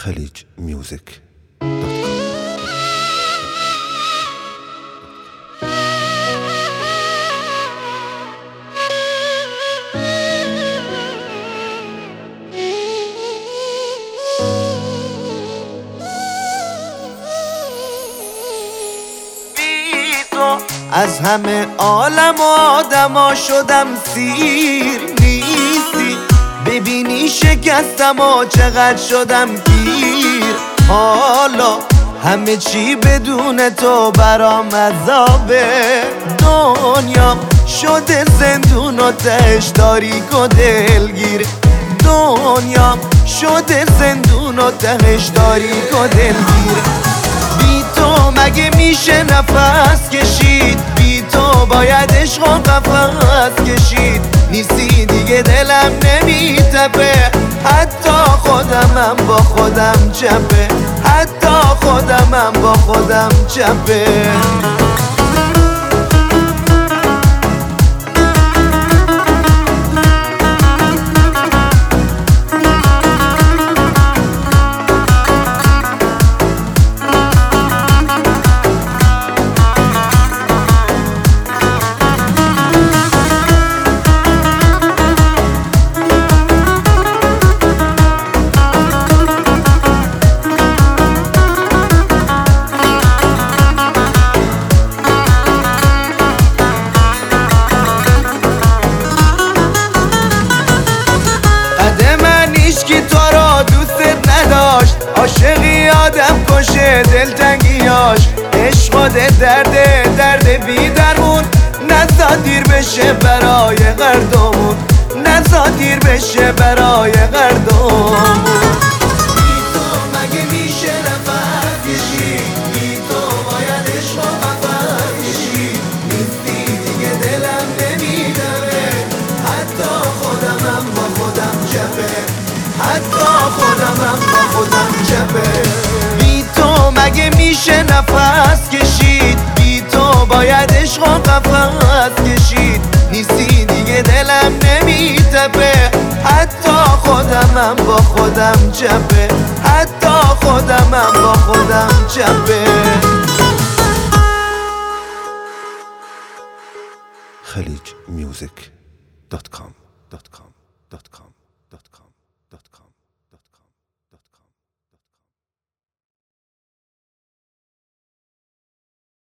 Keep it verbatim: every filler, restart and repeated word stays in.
خلیج میوزیک. از همه عالم و آدما شدم سیر نیستی، ببینی شکستم و چقدر شدم گیر. حالا همه چی بدون تو برام عذابه، دنیا شده زندون و تهش تاریک و دلگیر. دنیا شده زندون و تهش تاریک و دلگیر. بی تو مگه میشه نفس کشید؟ بی تو باید عشق و قفس کشید. نیستی دیگه دلم نمیتپه، حتی خودمم با خودم چپه، حتی خودمم با خودم چپه. عاشقی آدم کشه دلتنگیاش، عشق خود درده درد بی درمون. نزا دیر بشه برای قردمون، نزا دیر بشه برای قردمون. بی تو مگه میشه نفس کشید؟ بی تو باید عشق و قفس کشید. نیستی دیگه دلم نمیدمه، حتی خودمم با خودم چپه، حتی خودمم با خودم چپه. بی تو مگه میشه نفس کشید؟ بی تو باید عشق و قفس کشید. نیستی دیگه دلم نمیتپه، حتی خودمم با خودم چپه، حتی خودمم با خودم چپه. خلیج میوزیک دات کام دات کام دات کام دات کام